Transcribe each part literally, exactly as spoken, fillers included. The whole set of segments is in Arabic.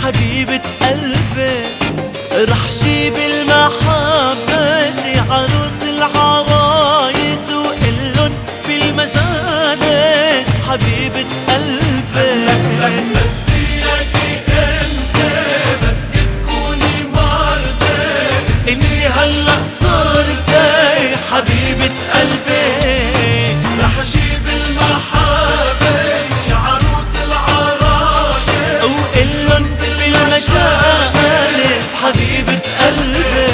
حبيبة قلبي، رح جيب المحبة عروس العرايس وقلن بالمجالس حبيبة قلبي. بدي اياكي انت، بدي تكوني مرضى، انت هلا صرتي حبيبة قلبي، رح اجيب المحابس يا عروس العرايس وقلن بالمجالس حبيبة قلبي.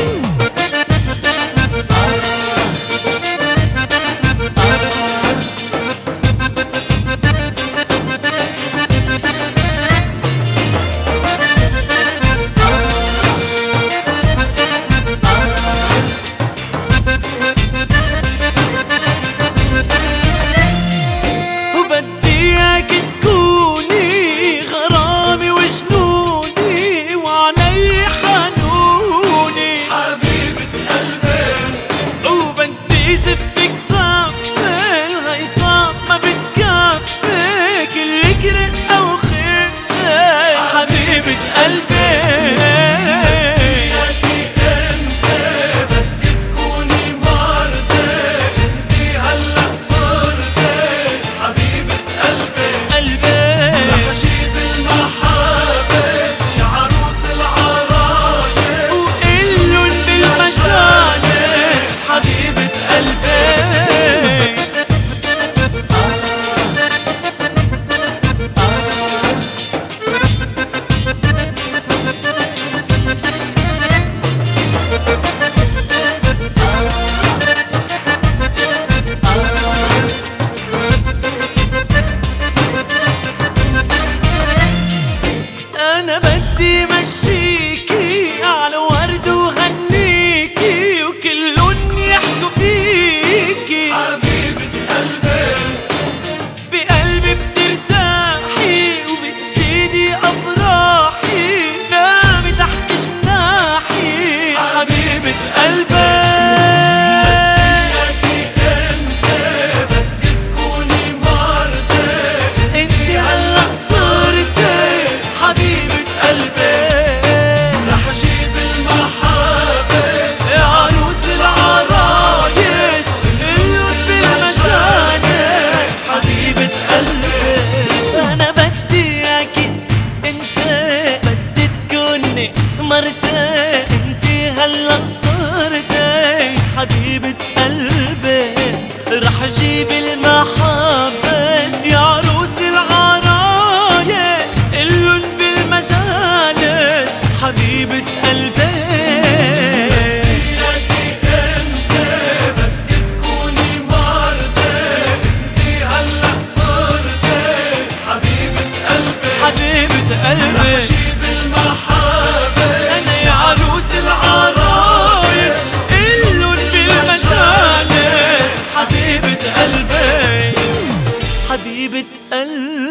أنا بدي مشيكي على ورد وهنيكي وكلن يحكوا فيكي حبيبة قلبي. بقلبي بترتاحي وبتزيدي أفراحي، نامي تحت جناحي حبيبة قلبي. مرتي انتي هلا صرتي حبيبة قلبي، رح جيب المحبس يا عروس العرايس قلن بالمجالس حبيبة قلبي. حبيبة قلبي أنا يا عروس العرايس قلن بالمجالس حبيبة قلبي حبيبة قلبي.